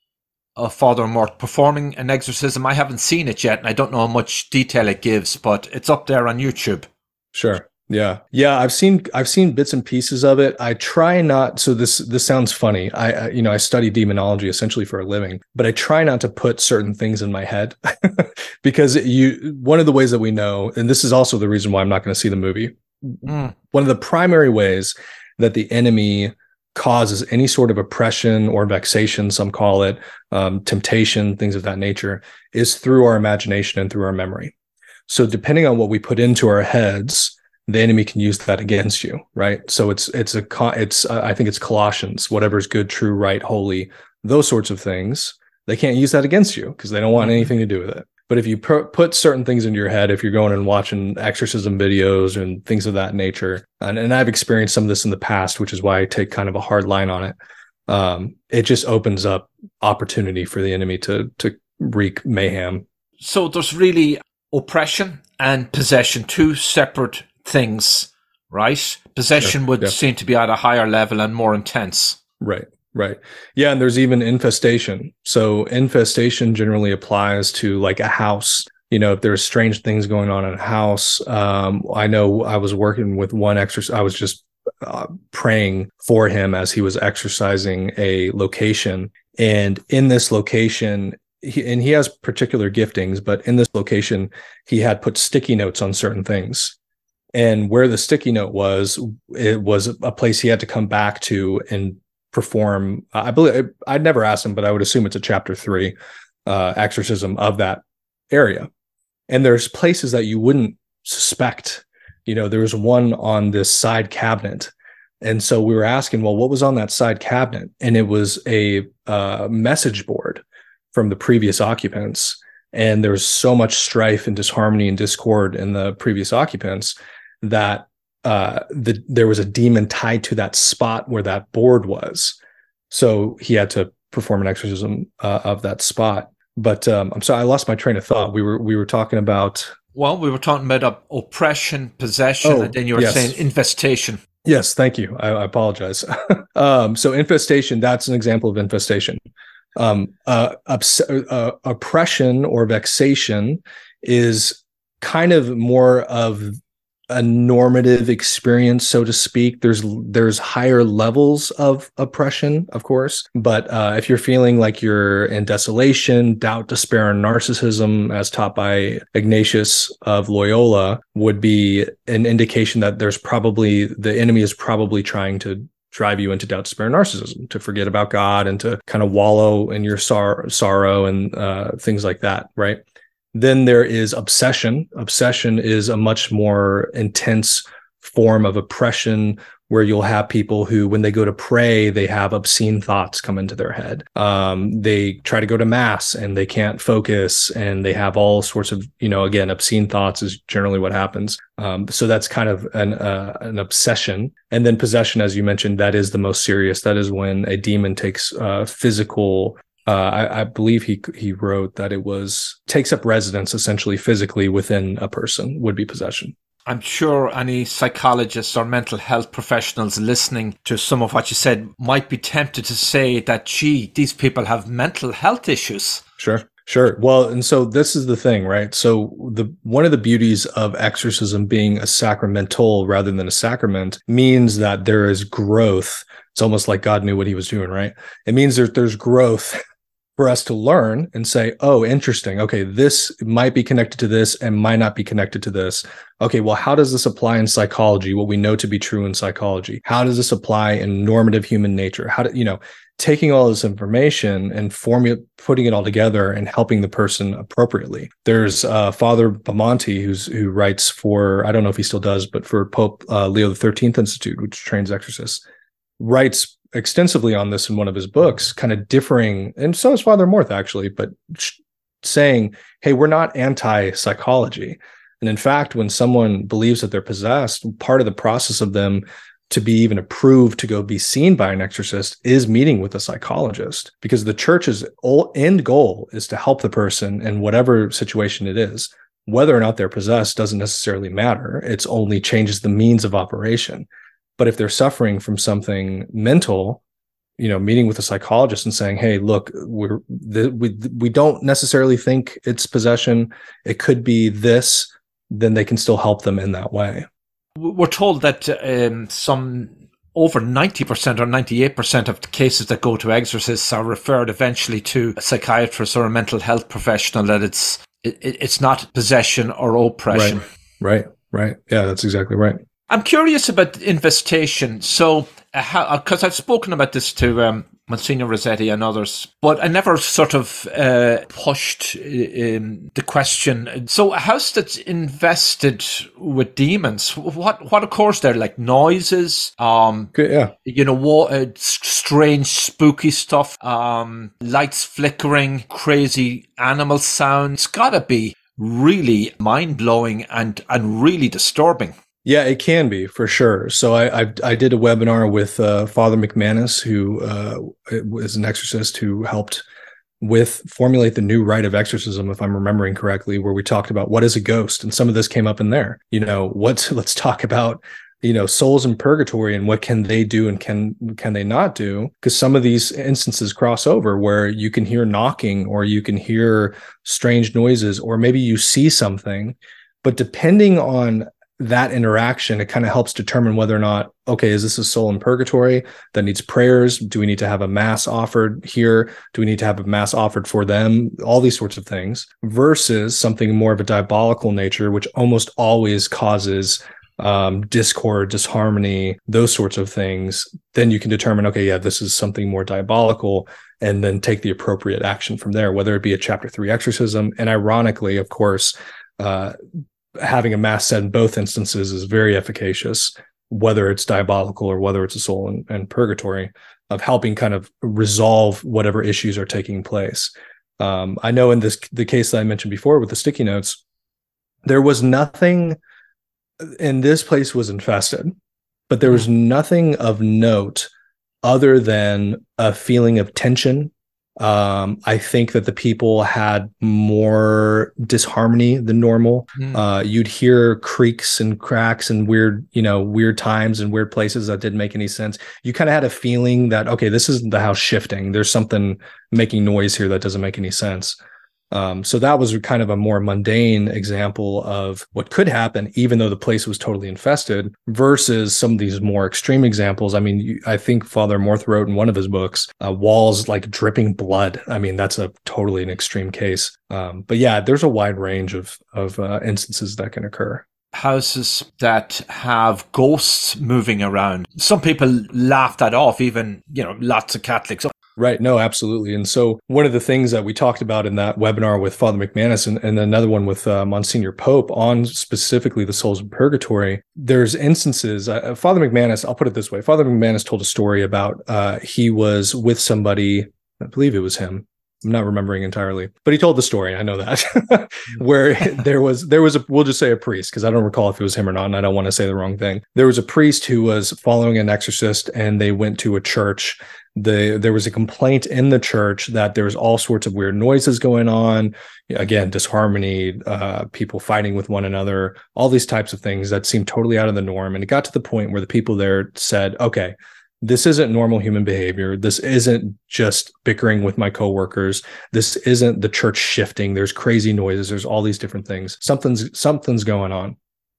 of Father Amorth performing an exorcism. I haven't seen it yet, and I don't know how much detail it gives, but it's up there on YouTube. Sure. Yeah. I've seen bits and pieces of it. I try not. So this sounds funny. I study demonology essentially for a living, but I try not to put certain things in my head because one of the ways that we know, and this is also the reason why I'm not going to see the movie. One of the primary ways that the enemy causes any sort of oppression or vexation, some call it, temptation, things of that nature, is through our imagination and through our memory. So depending on what we put into our heads, the enemy can use that against you, right? So I think it's Colossians, whatever's good, true, right, holy, those sorts of things. They can't use that against you because they don't want anything to do with it. But if you put certain things into your head, if you're going and watching exorcism videos and things of that nature, and I've experienced some of this in the past, which is why I take kind of a hard line on it, it just opens up opportunity for the enemy to wreak mayhem. So there's really oppression and possession, two separate things, right? Possession would seem to be at a higher level and more intense. Right. Yeah. And there's even infestation. So infestation generally applies to like a house. If there's strange things going on in a house. I know I was working with one I was just praying for him as he was exercising a location. And in this location, he has particular giftings, but in this location, he had put sticky notes on certain things. And where the sticky note was, it was a place he had to come back to and perform. I believe I'd never asked him, but I would assume it's a chapter 3 exorcism of that area. And there's places that you wouldn't suspect. There was one on this side cabinet. And so we were asking, well, what was on that side cabinet? And it was a message board from the previous occupants. And there was so much strife and disharmony and discord in the previous occupants that there was a demon tied to that spot where that board was. So he had to perform an exorcism of that spot. But I'm sorry, I lost my train of thought. We were talking about... Well, we were talking about oppression, possession, and then you were saying infestation. Yes, thank you. I apologize. So infestation, that's an example of infestation. Oppression or vexation is kind of more of a normative experience, so to speak. There's higher levels of oppression, of course, but if you're feeling like you're in desolation, doubt, despair, and narcissism, as taught by Ignatius of Loyola, would be an indication that the enemy is probably trying to drive you into doubt, despair, and narcissism, to forget about God and to kind of wallow in your sorrow and things like that, right? Then there is obsession. Obsession is a much more intense form of oppression, where you'll have people who, when they go to pray, they have obscene thoughts come into their head. They try to go to mass and they can't focus, and they have all sorts of, again, obscene thoughts is generally what happens. So that's kind of an obsession. And then possession, as you mentioned, that is the most serious. That is when a demon takes physical. I believe he wrote that it takes up residence essentially physically within a person, would be possession. I'm sure any psychologists or mental health professionals listening to some of what you said might be tempted to say that, gee, these people have mental health issues. Sure. Well, and so this is the thing, right? So one of the beauties of exorcism being a sacramental rather than a sacrament means that there is growth. It's almost like God knew what he was doing, right? It means there's growth for us to learn and say, oh, interesting. Okay, this might be connected to this and might not be connected to this. Okay, well, how does this apply in psychology, what we know to be true in psychology? How does this apply in normative human nature? Taking all this information and putting it all together and helping the person appropriately. There's Father Bamonti, who writes for, I don't know if he still does, but for Pope Leo XIII Institute, which trains exorcists, writes extensively on this in one of his books, kind of differing, and so is Father Morth actually, but saying, hey, we're not anti-psychology. And in fact, when someone believes that they're possessed, part of the process of them to be even approved to go be seen by an exorcist is meeting with a psychologist, because the church's end goal is to help the person in whatever situation it is. Whether or not they're possessed doesn't necessarily matter. It's only changes the means of operation. But if they're suffering from something mental, meeting with a psychologist and saying, hey, look, we don't necessarily think it's possession. It could be this, then they can still help them in that way. We're told that some over 90% or 98% of the cases that go to exorcists are referred eventually to a psychiatrist or a mental health professional, that it's not possession or oppression. Right. Yeah, that's exactly right. I'm curious about investigation. So, because I've spoken about this to Monsignor Rossetti and others, but I never sort of pushed the question. So, a house that's invested with demons, what occurs there? Like noises, strange, spooky stuff, lights flickering, crazy animal sounds. It's gotta be really mind-blowing and really disturbing. Yeah, it can be, for sure. So I did a webinar with Father McManus, who is an exorcist who helped formulate the new rite of exorcism, if I'm remembering correctly, where we talked about what is a ghost, and some of this came up in there. Let's talk about souls in purgatory and what can they do and can they not do, because some of these instances cross over where you can hear knocking or you can hear strange noises or maybe you see something, but depending on that interaction, it kind of helps determine whether or not, okay, is this a soul in purgatory that needs prayers? Do we need to have a mass offered here? Do we need to have a mass offered for them? All these sorts of things, versus something more of a diabolical nature, which almost always causes discord, disharmony, those sorts of things. Then you can determine, okay, yeah, this is something more diabolical, and then take the appropriate action from there, whether it be a chapter 3 exorcism. And ironically, of course, having a mass said in both instances is very efficacious, whether it's diabolical or whether it's a soul in purgatory, of helping kind of resolve whatever issues are taking place. I know in the case that I mentioned before with the sticky notes, there was nothing, and this place was infested, but there was nothing of note other than a feeling of tension I think that the people had more disharmony than normal. You'd hear creaks and cracks and weird times and weird places that didn't make any sense. You kind of had a feeling that, okay, this is the house shifting. There's something making noise here that doesn't make any sense. So that was kind of a more mundane example of what could happen, even though the place was totally infested, versus some of these more extreme examples. I mean, I think Father Morth wrote in one of his books, walls like dripping blood. I mean, that's a totally an extreme case. But yeah, there's a wide range of instances that can occur. Houses that have ghosts moving around. Some people laugh that off, even, lots of Catholics. Right. No, absolutely. And so one of the things that we talked about in that webinar with Father McManus and another one with Monsignor Pope on specifically the souls of purgatory, there's instances, Father McManus, I'll put it this way. Father McManus told a story about he was with somebody, I believe it was him. I'm not remembering entirely, but he told the story. I know that where there was we'll just say a priest, because I don't recall if it was him or not, and I don't want to say the wrong thing. There was a priest who was following an exorcist, and they went to a church. There was a complaint in the church that there was all sorts of weird noises going on. Again, disharmony, people fighting with one another, all these types of things that seemed totally out of the norm. And it got to the point where the people there said, okay, this isn't normal human behavior. This isn't just bickering with my coworkers. This isn't the church shifting. There's crazy noises. There's all these different things. Something's going on.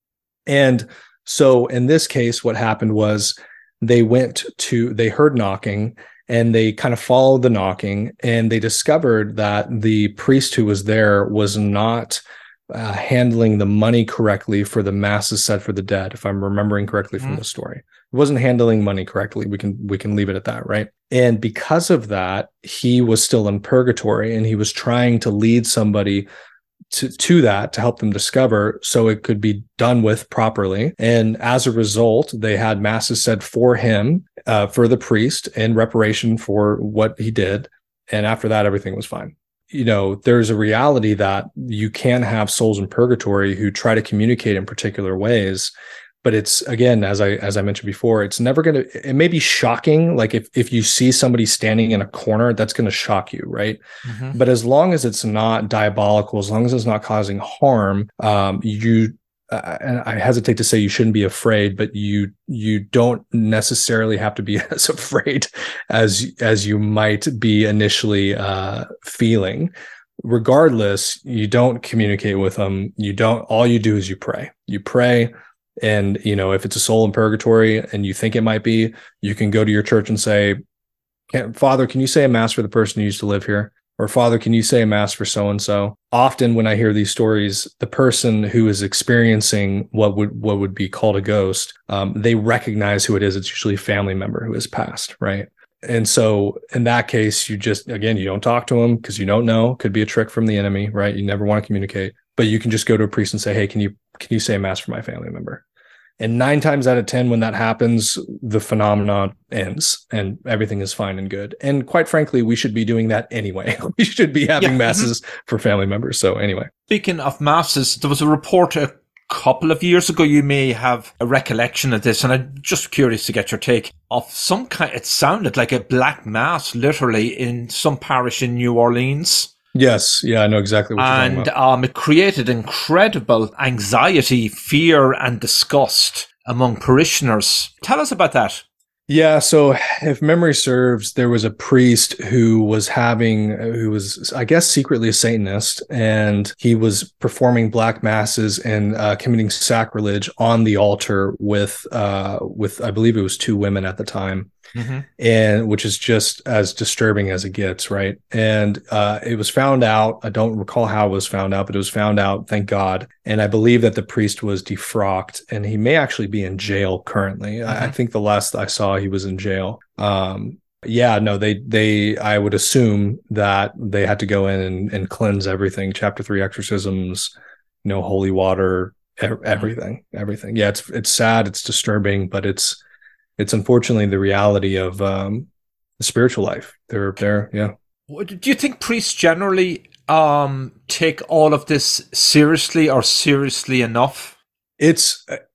And so in this case, what happened was they heard knocking, and they kind of followed the knocking, and they discovered that the priest who was there was not handling the money correctly for the masses said for the dead, if I'm remembering correctly from the story. He wasn't handling money correctly. We can leave it at that, right? And because of that, he was still in purgatory, and he was trying to lead somebody to that, to help them discover, so it could be done with properly. And as a result, they had masses said for him, for the priest, in reparation for what he did. And after that, everything was fine. There's a reality that you can have souls in purgatory who try to communicate in particular ways. But it's, again, as I mentioned before, it's never going to, it may be shocking. Like if you see somebody standing in a corner, that's going to shock you, right? Mm-hmm. But as long as it's not diabolical, as long as it's not causing harm, and I hesitate to say you shouldn't be afraid, but you don't necessarily have to be as afraid as you might be initially feeling. Regardless, you don't communicate with them. All you do is you pray. You pray. And, if it's a soul in purgatory and you think it might be, you can go to your church and say, Father, can you say a mass for the person who used to live here? Or Father, can you say a mass for so-and-so? Often when I hear these stories, the person who is experiencing what would be called a ghost, they recognize who it is. It's usually a family member who has passed, right? And so in that case, you don't talk to them because you don't know. Could be a trick from the enemy, right? You never want to communicate. But you can just go to a priest and say, hey, can you say a mass for my family member? And 9 times out of 10, when that happens, the phenomenon ends and everything is fine and good. And quite frankly, we should be doing that anyway. We should be having masses for family members. So anyway. Speaking of masses, there was a report a couple of years ago, you may have a recollection of this, and I'm just curious to get your take, of some kind. It sounded like a black mass, literally, in some parish in New Orleans. Yes. Yeah, I know exactly what you're talking about. And it created incredible anxiety, fear, and disgust among parishioners. Tell us about that. Yeah. So if memory serves, there was a priest who was, I guess, secretly a Satanist, and he was performing black masses and committing sacrilege on the altar with, I believe it was 2 women at the time. Mm-hmm. And which is just as disturbing as it gets, right? And it was found out. I don't recall how it was found out, but it was found out, thank God. And I believe that the priest was defrocked, and he may actually be in jail currently. Mm-hmm. I think the last I saw, he was in jail. I would assume that they had to go in and cleanse everything. Chapter 3 exorcisms, holy water, everything. Yeah, it's sad, it's disturbing, but it's unfortunately the reality of the spiritual life. They're yeah. Do you think priests generally take all of this seriously, or seriously enough? It's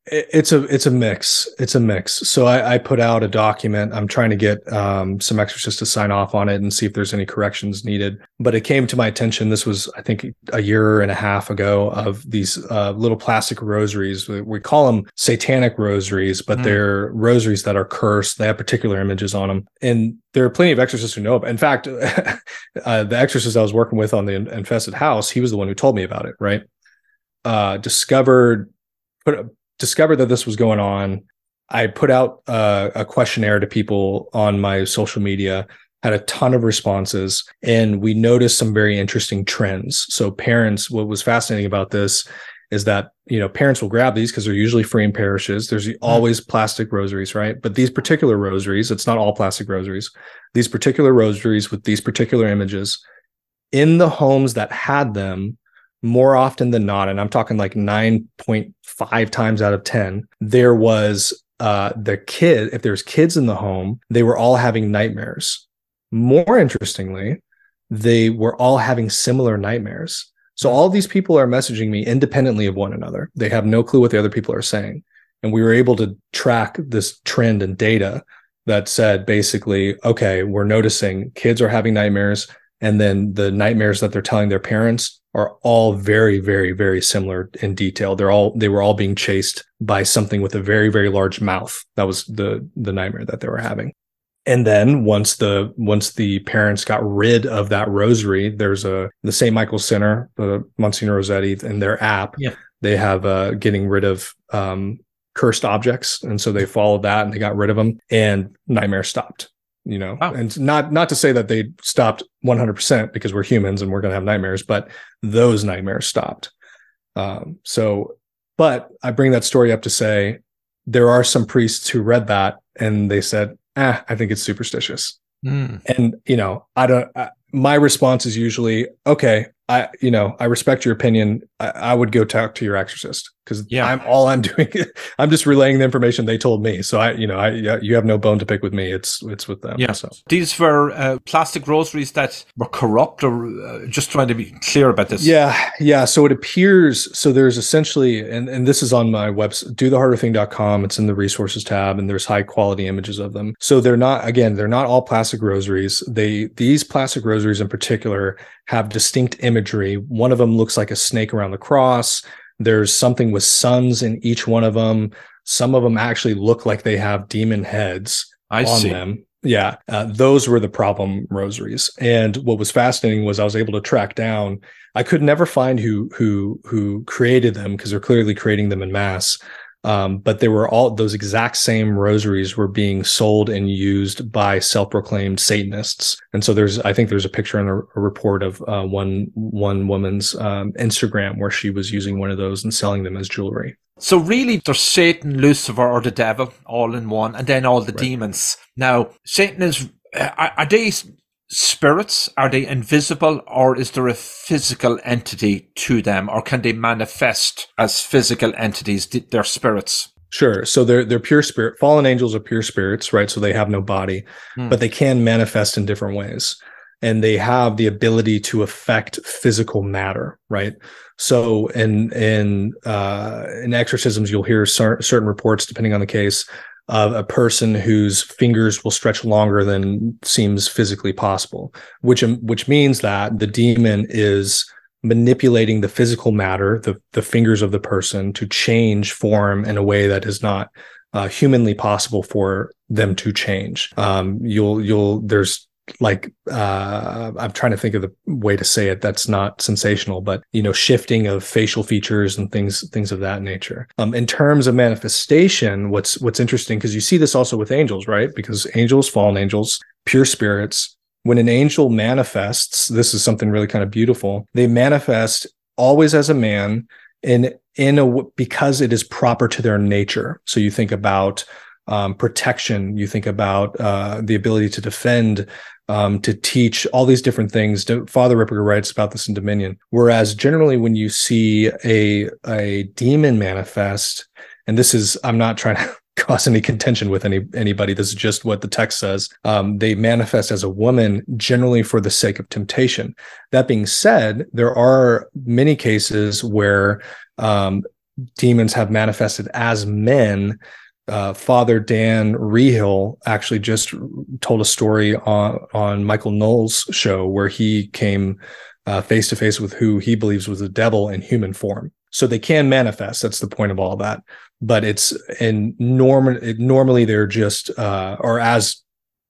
It's a mix. It's a mix. So I put out a document. I'm trying to get some exorcists to sign off on it and see if there's any corrections needed. But it came to my attention. This was, I think, a year and a half ago, of these little plastic rosaries. We call them satanic rosaries, but they're rosaries that are cursed. They have particular images on them. And there are plenty of exorcists who know about it. In fact, the exorcist I was working with on the infested house, he was the one who told me about it, right? Discovered that this was going on. I put out a questionnaire to people on my social media, had a ton of responses, and we noticed some very interesting trends. So parents, what was fascinating about this is that, parents will grab these because they're usually free in parishes. There's always plastic rosaries, right? But these particular rosaries, it's not all plastic rosaries, these particular rosaries with these particular images, in the homes that had them, more often than not, and I'm talking like 9.5 times out of 10, there was if there's kids in the home, they were all having nightmares. More interestingly, they were all having similar nightmares. So all these people are messaging me independently of one another. They have no clue what the other people are saying. And we were able to track this trend and data that said, basically, okay, we're noticing kids are having nightmares, and then the nightmares that they're telling their parents are all very, very, very similar in detail. They were all being chased by something with a very, very large mouth. That was the nightmare that they were having. And then once the parents got rid of that rosary, there's the St. Michael's Center, the Monsignor Rossetti, in their app. Yeah. They have getting rid of cursed objects, and so they followed that and they got rid of them, and nightmares stopped. Wow. And not to say that they stopped 100%, because we're humans and we're going to have nightmares, but those nightmares stopped. But I bring that story up to say there are some priests who read that and they said, I think it's superstitious. And, my response is usually, okay, I respect your opinion. I would go talk to your exorcist, because I'm doing. I'm just relaying the information they told me. So you have no bone to pick with me. It's with them. Yeah. So. These were plastic rosaries that were corrupt, or just trying to be clear about this. Yeah. So it appears. So there's essentially, and this is on my website, dotheharderthing.com. It's in the resources tab, and there's high quality images of them. So they're not all plastic rosaries. These plastic rosaries in particular have distinct imagery. One of them looks like a snake around the cross. There's something with suns in each one of them. Some of them actually look like they have demon heads on them. Yeah, those were the problem rosaries. And what was fascinating was I was able to track down. I could never find who created them, because they're clearly creating them in mass. But they were all, those exact same rosaries were being sold and used by self-proclaimed Satanists. And so I think there's a picture in a report of one woman's Instagram where she was using one of those and selling them as jewelry. So really, there's Satan, Lucifer, or the devil all in one, and then all the demons. Now, Satan are they spirits? Are they invisible, or is there a physical entity to them, or can they manifest as physical entities? They're spirits. Sure. So they're pure spirit. Fallen angels are pure spirits, right? So they have no body, but they can manifest in different ways, and they have the ability to affect physical matter, right? So in exorcisms, you'll hear certain reports, depending on the case, of a person whose fingers will stretch longer than seems physically possible, which means that the demon is manipulating the physical matter, the fingers of the person, to change form in a way that is not humanly possible for them to change. There's like, I'm trying to think of the way to say it that's not sensational, but, shifting of facial features and things of that nature. In terms of manifestation, what's interesting, because you see this also with angels, right? Because angels, fallen angels, pure spirits, when an angel manifests, this is something really kind of beautiful. They manifest always as a man because it is proper to their nature. So you think about protection, you think about the ability to defend, to teach, all these different things. Father Ripperger writes about this in Dominion. Whereas generally when you see a demon manifest, and this is, I'm not trying to cause any contention with anybody, this is just what the text says, they manifest as a woman, generally for the sake of temptation. That being said, there are many cases where demons have manifested as men. Father Dan Rehill actually just told a story on Michael Knowles' show where he came face to face with who he believes was the devil in human form. So they can manifest. That's the point of all that. But it's normally they're just or as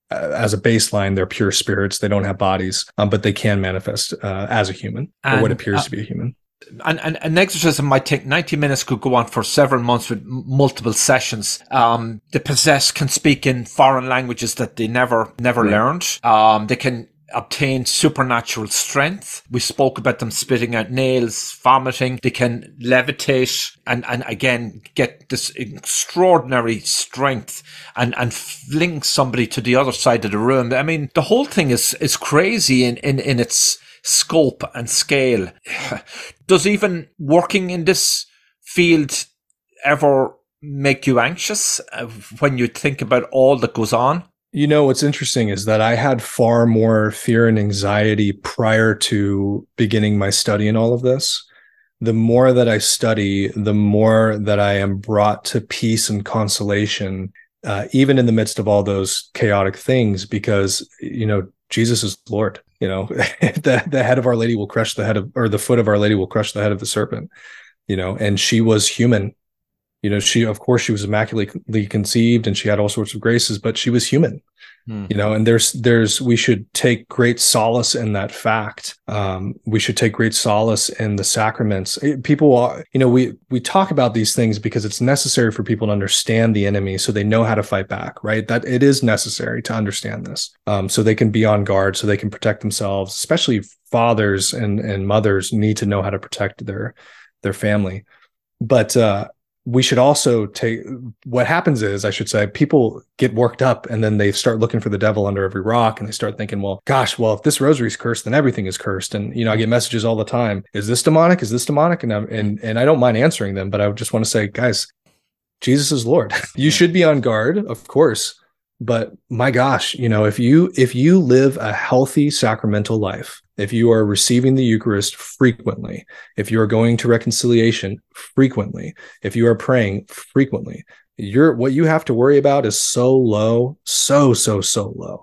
a baseline, they're pure spirits. They don't have bodies, but they can manifest as a human, or what appears to be a human. And an exorcism might take 90 minutes, could go on for several months with multiple sessions. The possessed can speak in foreign languages that they never learned. They can obtain supernatural strength. We spoke about them spitting out nails, vomiting. They can levitate and again get this extraordinary strength and fling somebody to the other side of the room. I mean, the whole thing is crazy in its scope and scale. Does even working in this field ever make you anxious when you think about all that goes on? You know, what's interesting is that I had far more fear and anxiety prior to beginning my study in all of this. The more that I study, the more that I am brought to peace and consolation, even in the midst of all those chaotic things, because, you know, Jesus is Lord. You know, the head of Our Lady will crush the head of, or the foot of Our Lady will crush the head of the serpent, you know, and she was human. You know, she was immaculately conceived and she had all sorts of graces, but she was human, you know, and we should take great solace in that fact. We should take great solace in the sacraments. People are, you know, we talk about these things because it's necessary for people to understand the enemy so they know how to fight back, right? That it is necessary to understand this, so they can be on guard, so they can protect themselves. Especially fathers and mothers need to know how to protect their family. But, we should also take, what happens is, I should say, people get worked up and then they start looking for the devil under every rock and they start thinking, well, gosh, well, if this rosary's cursed, then everything is cursed. And, you know, I get messages all the time. Is this demonic? Is this demonic? And I don't mind answering them, but I just want to say, guys, Jesus is Lord. You should be on guard, of course. But my gosh, you know, if you live a healthy sacramental life, if you are receiving the Eucharist frequently, if you are going to reconciliation frequently, if you are praying frequently, what you have to worry about is so low, so low.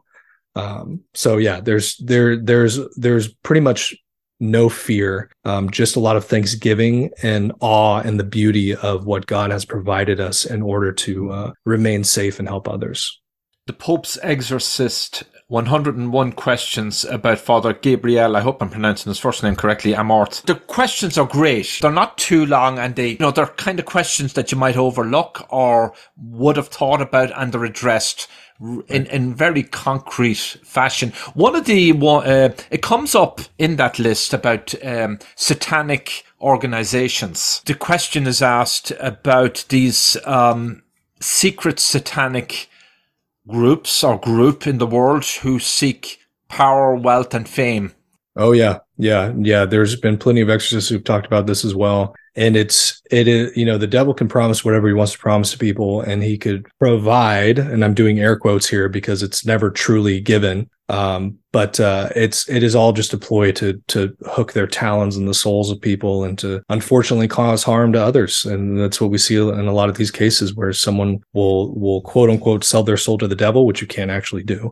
So yeah, there's pretty much no fear, just a lot of thanksgiving and awe and the beauty of what God has provided us in order to remain safe and help others. The Pope's Exorcist, 101 questions about Father Gabriel. I hope I'm pronouncing his first name correctly, Amorth. The questions are great. They're not too long and they're kind of questions that you might overlook or would have thought about, and they're addressed in very concrete fashion. One of the, it comes up in that list about satanic organizations. The question is asked about these secret satanic groups or group in the world who seek power, wealth, and fame. Oh yeah. There's been plenty of exorcists who've talked about this as well. And it is, you know, the devil can promise whatever he wants to promise to people, and he could provide, and I'm doing air quotes here because it's never truly given. But it is all just a ploy to hook their talons in the souls of people and to unfortunately cause harm to others. And that's what we see in a lot of these cases where someone will quote unquote sell their soul to the devil, which you cannot actually do.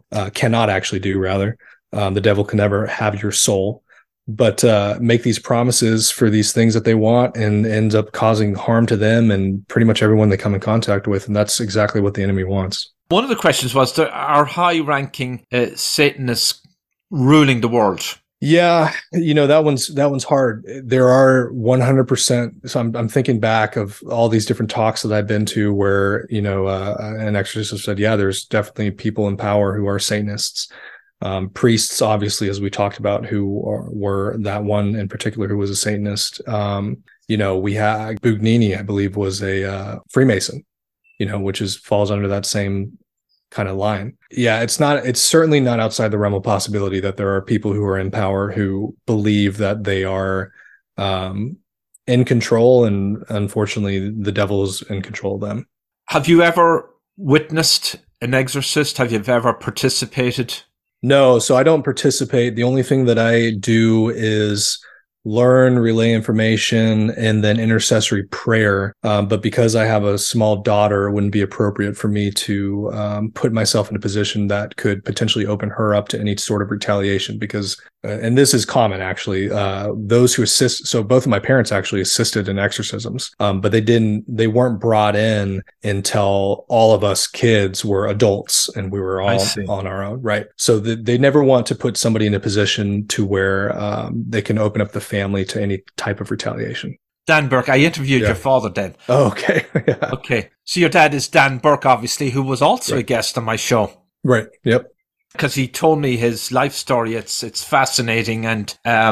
The devil can never have your soul, but make these promises for these things that they want and ends up causing harm to them and pretty much everyone they come in contact with. And that's exactly what the enemy wants. One of the questions was, are high-ranking Satanists ruling the world? Yeah, you know, that one's hard. There are 100%. So I'm thinking back of all these different talks that I've been to where, you know, an exorcist said, yeah, there's definitely people in power who are Satanists. Priests, obviously, as we talked about, who were that one in particular who was a Satanist. You know, we had Bugnini, I believe, was a Freemason, you know, which falls under that same kind of line. Yeah, it's certainly not outside the realm of possibility that there are people who are in power who believe that they are in control, and unfortunately the devil is in control of them. Have you ever witnessed an exorcist? Have you ever participated? No, so I don't participate. The only thing that I do is learn, relay information, and then intercessory prayer. But because I have a small daughter, it wouldn't be appropriate for me to put myself in a position that could potentially open her up to any sort of retaliation, because and this is common actually, those who assist, so both of my parents actually assisted in exorcisms, but they weren't brought in until all of us kids were adults and we were all on our own, right? So they never want to put somebody in a position to where they can open up the family to any type of retaliation. Dan Burke, I interviewed your father then. Oh, okay. Yeah. Okay. So your dad is Dan Burke, obviously, who was also a guest on my show. Right. Yep. Because he told me his life story. It's fascinating, and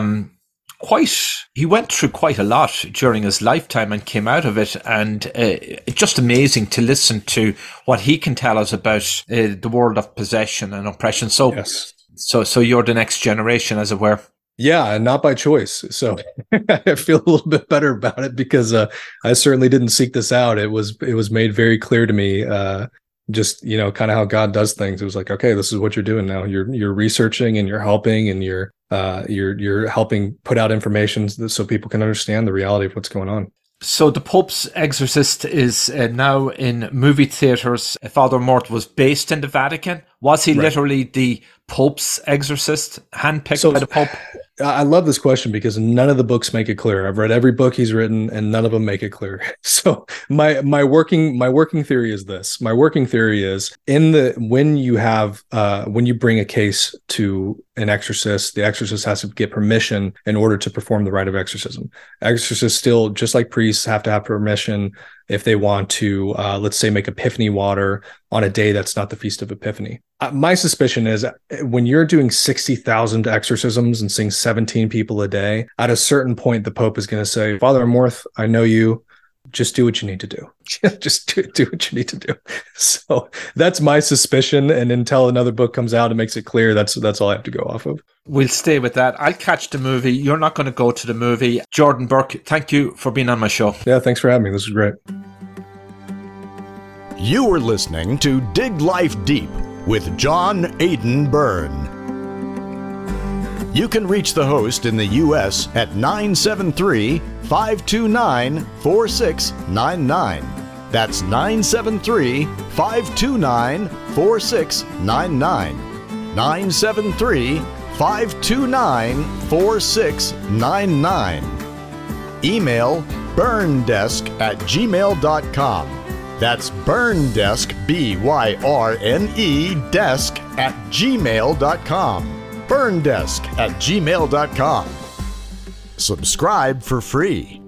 he went through quite a lot during his lifetime and came out of it, and it's just amazing to listen to what he can tell us about the world of possession and oppression. So, so you're the next generation, as it were. Yeah, and not by choice. So I feel a little bit better about it, because I certainly didn't seek this out. It was made very clear to me. Just, kind of how God does things. It was like, okay, this is what you're doing now. You're researching and you're helping, and you're helping put out information so people can understand the reality of what's going on. So The Pope's Exorcist is now in movie theaters. Father Amorth was based in the Vatican. Was he literally the Pope's exorcist, handpicked by the Pope? I love this question because none of the books make it clear. I've read every book he's written, and none of them make it clear. So my working theory is this. My working theory is when you bring a case to an exorcist, the exorcist has to get permission in order to perform the rite of exorcism. Exorcists still, just like priests, have to have permission if they want to, let's say, make Epiphany water on a day that's not the Feast of Epiphany. My suspicion is when you're doing 60,000 exorcisms and seeing 17 people a day, at a certain point, the Pope is going to say, Father Amorth, I know you. Just do what you need to do. Just do what you need to do. So that's my suspicion. And until another book comes out and makes it clear, that's all I have to go off of. We'll stay with that. I'll catch the movie. You're not going to go to the movie. Jordan Burke, thank you for being on my show. Yeah, thanks for having me. This is great. You were listening to Dig Life Deep with John Aidan Byrne. You can reach the host in the U.S. at 973-529-4699. That's 973-529-4699. 973-529-4699. Email byrnedesk@gmail.com. That's byrnedesk, B-Y-R-N-E, desk@gmail.com. byrnedesk@gmail.com. Subscribe for free.